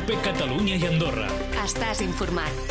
COPE Catalunya i Andorra. Estàs informat.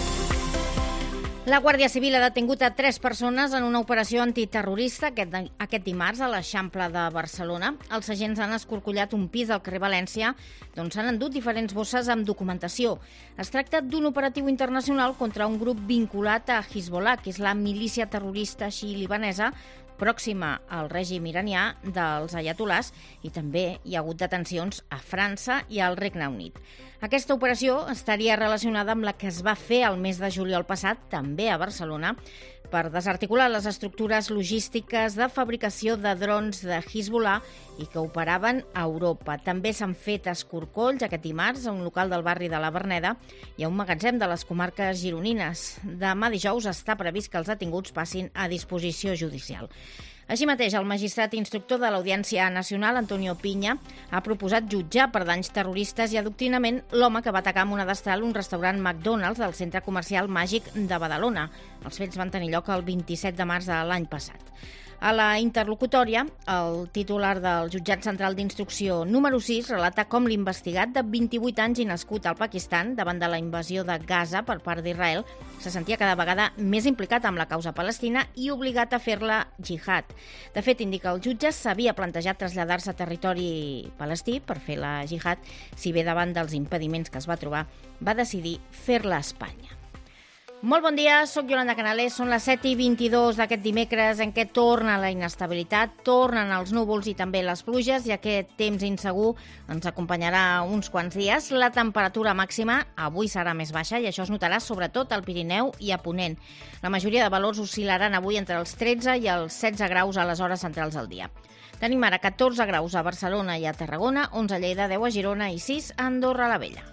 La Guàrdia Civil ha detingut a 3 persones en una operació antiterrorista aquest dimarts a l'Eixample de Barcelona. Els agents han escorcollat un pis al carrer València d'on s'han endut diferents bosses amb documentació. Es tracta d'un operatiu internacional contra un grup vinculat a Hezbollah, que és la milícia terrorista libanesa pròxima al règim iranià dels ayatolars, i també hi ha hagut detencions a França i al Regne Unit. Aquesta operació estaria relacionada amb la que es va fer el mes de juliol passat, també a Barcelona, per desarticular les estructures logístiques de fabricació de drons de Hezbollah i que operaven a Europa. També s'han fet escorcolls aquest dimarts a un local del barri de la Verneda i a un magatzem de les comarques gironines. Demà dijous està previst que els detinguts passin a disposició judicial. Així mateix, el magistrat instructor de l'Audiència Nacional, Antonio Piña, ha proposat jutjar per danys terroristes i adoctrinament l'home que va atacar amb una destral un restaurant McDonald's del centre comercial Màgic de Badalona. Els fets van tenir lloc el 27 de març de l'any passat. A la interlocutòria, el titular del Jutjat Central d'Instrucció número 6 relata com l'investigat de 28 anys i nascut al Pakistan davant de la invasió de Gaza per part d'Israel se sentia cada vegada més implicat amb la causa palestina i obligat a fer-la jihad. De fet, indica el jutge, s'havia plantejat traslladar-se a territori palestí per fer la jihad, si bé davant dels impediments que es va trobar, va decidir fer-la a Espanya. Molt bon dia, soc Yolanda Canales, són les 7:22 d'aquest dimecres en què torna la inestabilitat, tornen els núvols i també les pluges i aquest temps insegur ens acompanyarà uns quants dies. La temperatura màxima avui serà més baixa i això es notarà sobretot al Pirineu i a Ponent. La majoria de valors oscil·laran avui entre els 13 i els 16 graus a les hores centrals del dia. Tenim ara 14 graus a Barcelona i a Tarragona, 11 a Lleida, 10 a Girona i 6 a Andorra la Vella.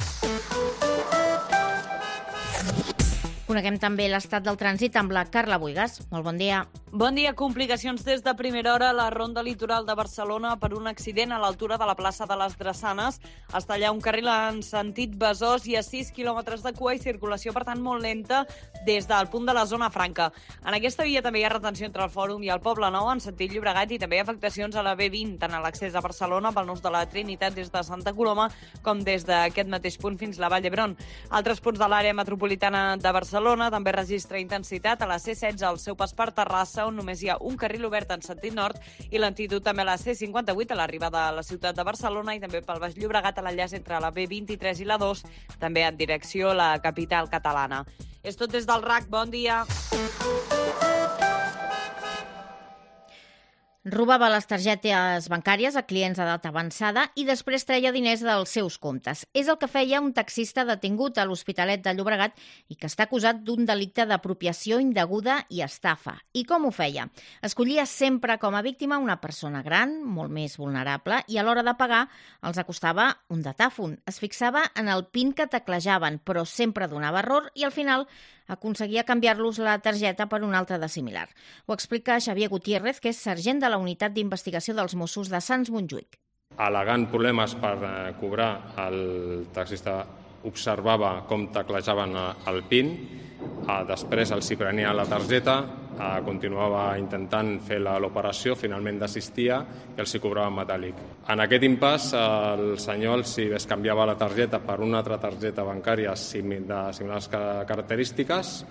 Coneguem també l'estat del trànsit amb la Carla Buigas. Molt bon dia. Bon dia. Complicacions des de primera hora a la ronda litoral de Barcelona per un accident a l'altura de la plaça de les Drassanes. Es talla un carril en sentit Besòs i a 6 quilòmetres de cua i circulació, per tant, molt lenta des del punt de la zona franca. En aquesta via també hi ha retenció entre el Fòrum i el Poble Nou en sentit Llobregat i també hi ha afectacions a la B20, tant a l'accés a Barcelona pel nus de la Trinitat des de Santa Coloma com des d'aquest mateix punt fins a la Vall d'Hebron. Altres punts de l'àrea metropolitana de Barcelona també registra intensitat a la C16 al seu pas per Terrassa, on només hi ha un carril obert en sentit nord, i lentitud també a la C58 a l'arribada a la ciutat de Barcelona i també pel Baix Llobregat a l'enllaç entre la B23 i la 2, també en direcció a la capital catalana. És tot des del RAC. Bon dia. Robava les targetes bancàries a clients d'edat avançada i després treia diners dels seus comptes. És el que feia un taxista detingut a l'Hospitalet de Llobregat i que està acusat d'un delicte d'apropiació indeguda i estafa. I com ho feia? Escollia sempre com a víctima una persona gran, molt més vulnerable, i a l'hora de pagar els acostava un datàfon. Es fixava en el PIN que teclejaven, però sempre donava error i al final aconseguia canviar-los la targeta per una altra de similar. Ho explica Xavier Gutiérrez, que és sergent de la Unitat d'Investigació dels Mossos de Sants Montjuïc. Al·legant problemes per cobrar, el taxista observava com teclejaven el PIN, després els hi prenia la targeta, continuava intentant fer l'operació, finalment desistia i els hi cobrava en metàl·lic. En aquest impàs, el senyor els hi canviava la targeta per una altra targeta bancària de similars característiques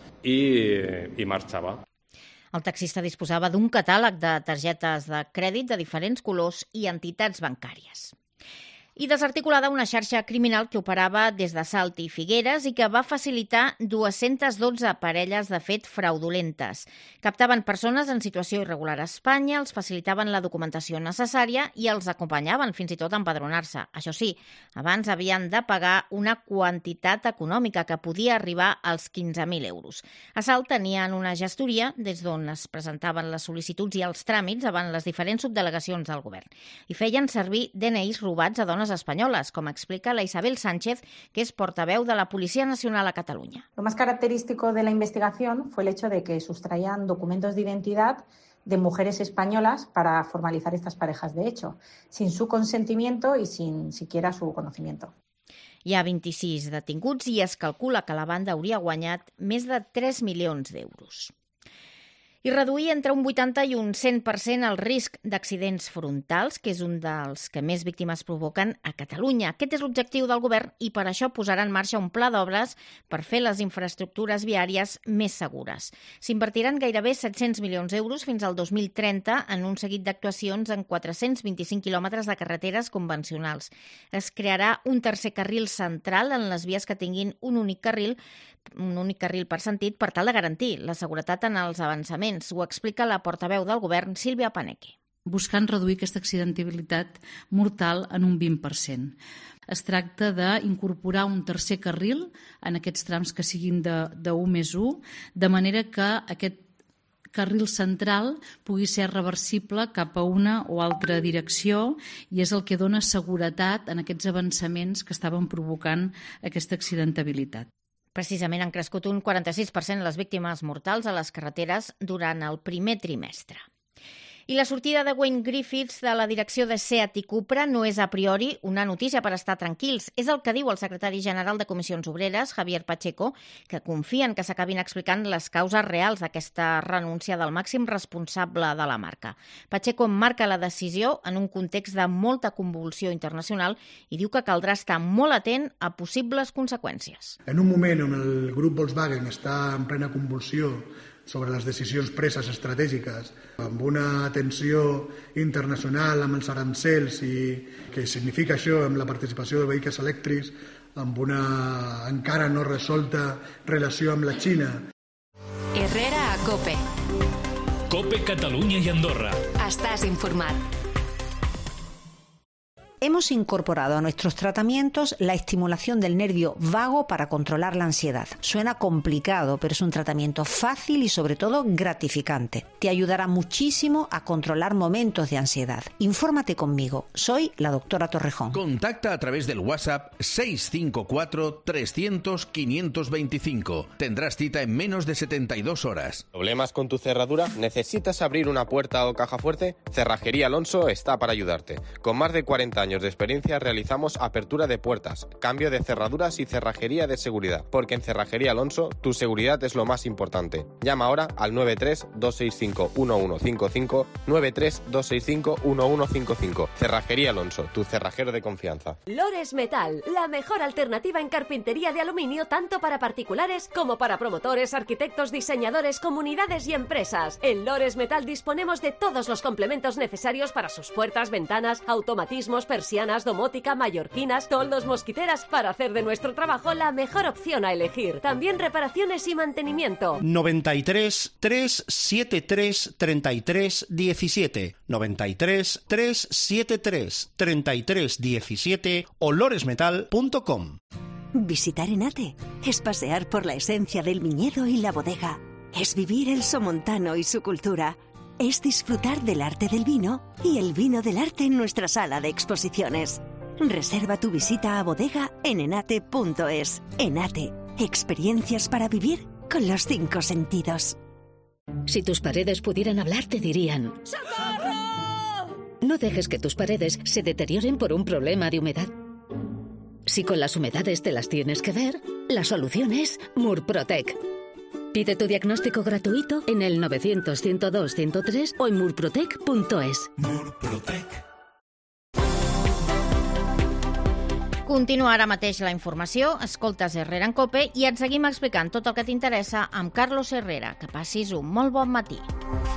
i marxava. El taxista disposava d'un catàleg de targetes de crèdit de diferents colors i entitats bancàries. I desarticulada una xarxa criminal que operava des de Salt i Figueres i que va facilitar 212 parelles de fet fraudulentes. Captaven persones en situació irregular a Espanya, els facilitaven la documentació necessària i els acompanyaven fins i tot a empadronar-se. Això sí, abans havien de pagar una quantitat econòmica que podia arribar als 15.000 euros. A Salt tenien una gestoria des d'on es presentaven les sol·licituds i els tràmits davant les diferents subdelegacions del govern. I feien servir DNIs robats a dones espanyoles, com explica la Isabel Sánchez, que es portaveu de la Policía Nacional a Cataluña. Lo más característico de la investigación fue el hecho de que sustraían documentos de identidad de mujeres españolas para formalizar estas parejas de hecho, sin su consentimiento y sin siquiera su conocimiento. Hi ha 26 detinguts i es calcula que la banda hauria guanyat més de 3 milions d'euros. I reduir entre un 80 i un 100% el risc d'accidents frontals, que és un dels que més víctimes provoquen a Catalunya. Aquest és l'objectiu del govern i per això posarà en marxa un pla d'obres per fer les infraestructures viàries més segures. S'invertiran gairebé 700 milions d'euros fins al 2030 en un seguit d'actuacions en 425 quilòmetres de carreteres convencionals. Es crearà un tercer carril central en les vies que tinguin un únic carril per sentit per tal de garantir la seguretat en els avançaments. Ho explica la portaveu del govern, Sílvia Paneque. Buscant reduir aquesta accidentabilitat mortal en un 20%. Es tracta d'incorporar un tercer carril en aquests trams que siguin de 1+1, de manera que aquest carril central pugui ser reversible cap a una o altra direcció i és el que dona seguretat en aquests avançaments que estaven provocant aquesta accidentabilitat. Precisament han crescut un 46% les víctimes mortals a les carreteres durant el primer trimestre. I la sortida de Wayne Griffiths de la direcció de Seat i Cupra no és a priori una notícia per estar tranquils. És el que diu el secretari general de Comissions Obreres, Javier Pacheco, que confien que s'acabin explicant les causes reals d'aquesta renúncia del màxim responsable de la marca. Pacheco marca la decisió en un context de molta convulsió internacional i diu que caldrà estar molt atent a possibles conseqüències. En un moment on el grup Volkswagen està en plena convulsió sobre les decisions preses estratègiques, amb una tensió internacional amb els arancels i què significa això amb la participació de vehicles elèctrics, amb una encara no resolta relació amb la Xina. Herrera a COPE. COPE Catalunya i Andorra. Estàs informat. Hemos incorporado a nuestros tratamientos la estimulación del nervio vago para controlar la ansiedad. Suena complicado, pero es un tratamiento fácil y sobre todo gratificante. Te ayudará muchísimo a controlar momentos de ansiedad. Infórmate conmigo. Soy la doctora Torrejón. Contacta a través del WhatsApp 654 300 525. Tendrás cita en menos de 72 horas. ¿Problemas con tu cerradura? ¿Necesitas abrir una puerta o caja fuerte? Cerrajería Alonso está para ayudarte. Con más de 40 años de experiencia realizamos apertura de puertas, cambio de cerraduras y cerrajería de seguridad, porque en Cerrajería Alonso tu seguridad es lo más importante. Llama ahora al 93-265-1155, 93-265-1155. Cerrajería Alonso, tu cerrajero de confianza. Lores Metal, la mejor alternativa en carpintería de aluminio tanto para particulares como para promotores, arquitectos, diseñadores, comunidades y empresas. En Lores Metal disponemos de todos los complementos necesarios para sus puertas, ventanas, automatismos, persianas, domótica, mallorquinas, toldos, mosquiteras, para hacer de nuestro trabajo la mejor opción a elegir. También reparaciones y mantenimiento. 93 373 33 17, 93 373 33 17 o loresmetal.com. Visitar Enate es pasear por la esencia del viñedo y la bodega. Es vivir el somontano y su cultura. Es disfrutar del arte del vino y el vino del arte en nuestra sala de exposiciones. Reserva tu visita a bodega en enate.es. Enate, experiencias para vivir con los 5 sentidos. Si tus paredes pudieran hablar, te dirían: ¡Socorro! No dejes que tus paredes se deterioren por un problema de humedad. Si con las humedades te las tienes que ver, la solución es Murprotec. Pide tu diagnóstico gratuito en el 900-102-103 o en murprotec.es. Murprotec. Continua ara mateix la informació, escoltes Herrera en COPE i et seguim explicant tot el que t'interessa amb Carlos Herrera. Que passis un molt bon matí.